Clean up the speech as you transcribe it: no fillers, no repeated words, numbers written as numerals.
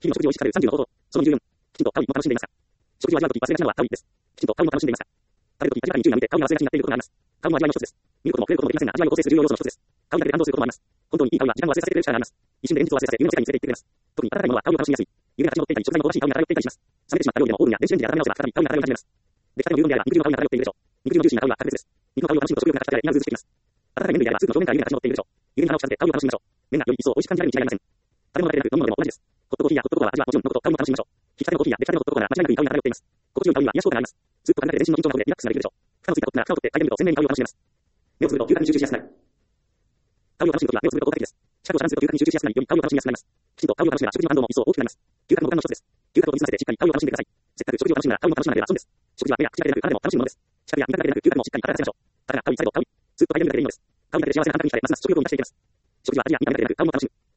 日々の食事を意識される30の方法。その24。きちんと香りも楽しんでいますか？食事を味わうとき忘れがちなのは香りです。きちんと香りも楽しんでいますか？食べるとき味わいに注意が向いて香りが忘れがちになっていることがあります。香りも味わいの一つです。見ることも触れることもできませんが、味わいを構成する重要要素の一つです。香りだけで感動することもあります。本当にいい香りは時間を忘れさせてくれる力があります。一瞬で現実を忘れさせ、夢の世界に連れて行ってくれます。特に温かいものは香りを楽しみやすい。湯気が立ち上っていたり、食材の香ばしい香りが漂っていたりします。冷めてしまった料理でもオーブンや電子レンジで温め直せば再び香りが漂い始めます。出来たての牛丼であれば肉汁の香りが漂っているでしょう。肉汁のジューシーな香りは格別です。肉の香りを楽しむと食欲が高くなり胃がうずうずしてきます。温かい麺類であればスープの表面から湯気が立ち上っているでしょう。湯気に鼻を近づけ香りを楽しみましょう。麺がより一層美味しく感じられるに違いありません。食べ物だけでなく飲み物でも同じです。ホットコーヒーやホットココアは味はもちろん喉と香りも楽しみましょう。引き立てのコーヒーや出来たてのホットココアなら間違いなくいい香りが漂っています。心地よい香りは癒し効果があります。スープとかけて全身の緊張などでリラックスができるでしょう。負荷のついたポップな負荷を取って回転すると全面に香りを楽しめます。目をつぶると牛タンに集中しやすくなる。香りを楽しむときは目をつぶると効果的です。視覚を遮断すると牛タンに集中しやすくなり、より香りを楽しみやすくなります。きちんと香りを楽しめば食事の感動も一層大きくなります。牛タンも五感の一つです。牛タンと研ぎ澄ませてしっかり香りを楽しんでください。せっかく食事を楽しむなら香りも楽しまなければ損です。食事は目や口だけでなく体でも楽しむものです。視覚や味覚だけでなく牛タンもしっかり体でさせましょう。体が香り、再度香り、スープと回転だけでいいのです。香りだけで幸せな感覚に浸れますます食欲を満たしていきます。食事は味や見た目だけでなく香りも楽しむ。